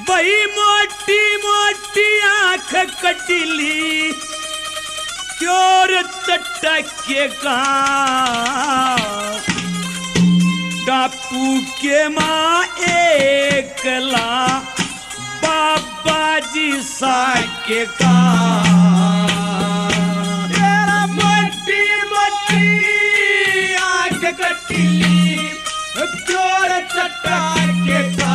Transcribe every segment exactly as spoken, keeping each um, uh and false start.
वही मोटी मोटी आंख कटिली चोर चटके का टापू के माँ एकला बाबा जी साके का तेरा मोटी मोटी आंख कटिली चोर चटके का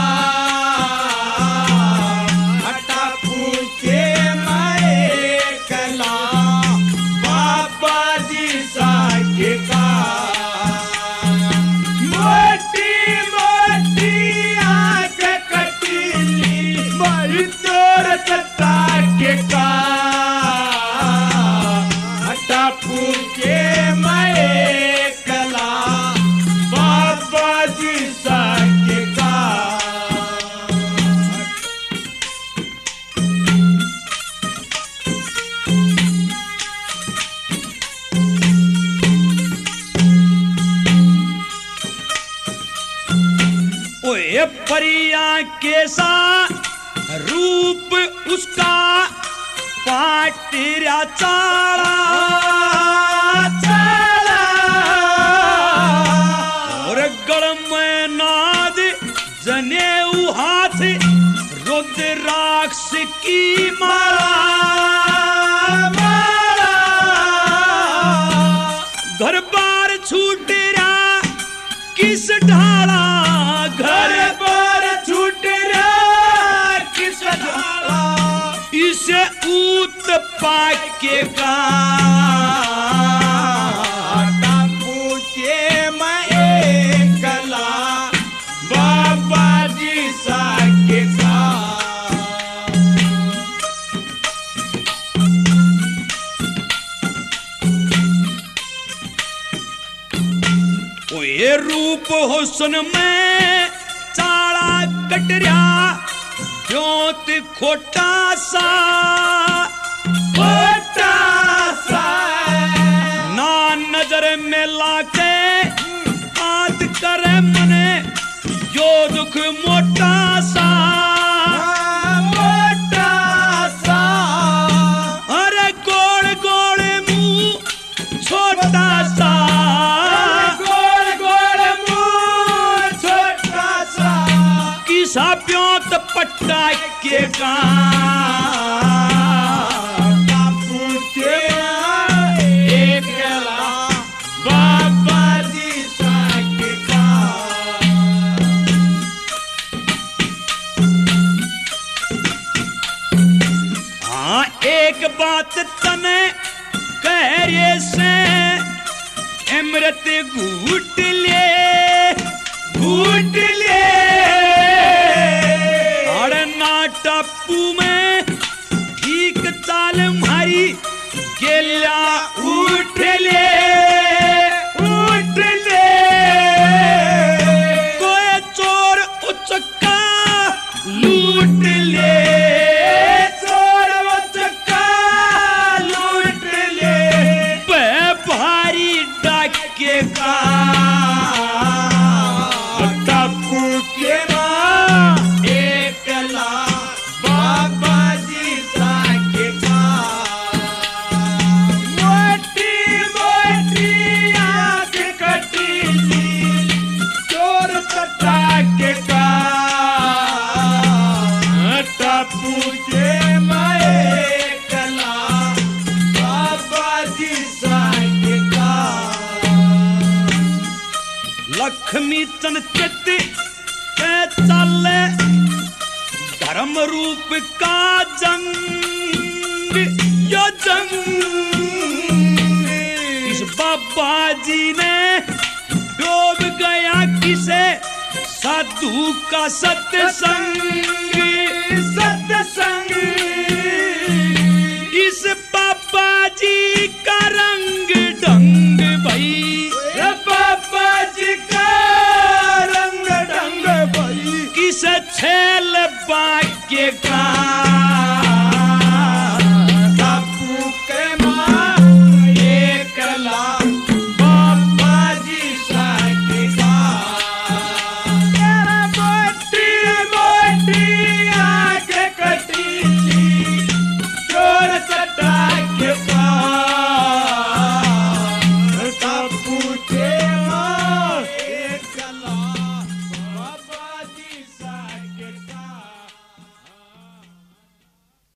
परिया कैसा रूप उसका पाटिया चाला चाला और गड़ में नाद जनेऊ हाथ रुद्राक्ष की माला माला घर बार छूट रहा किस ढाला घर इसे ऊत पाके का टापू के मैं एकला बाबा जी साके का ओ ये रूप हुस्न में चाड़ा कटरिया ज्योत खोटा सा खोटा सा ना नजर में लाके बात करे मने यो दुख मोटा सा मोटा सा अरे गोड़ गोड़ मुंह छोटा सा गोड़ गोड़ मुंह छोटा सा किसा प्योत पट्टा के का टापू के एकला बाबा जी साके का हाँ एक बात तने कह रे से अमृत घूट ले घूट ले टापू में ठीक चाल मारी गेला उठ ले उठ ले कोई चोर उचक्का लूट ले चोर उचक्का लूट ले भारी डाके का टापू के लक्ष्मी चंद चित पे चले धर्म रूप का जंग यो जंग इस बाबा जी ने डूब गया किसे साधु का सत्संग सत्संग इस बाबा जी का रंग ढंग भाई बाबा जी का रंग ढंग भाई किसे छेल बाके का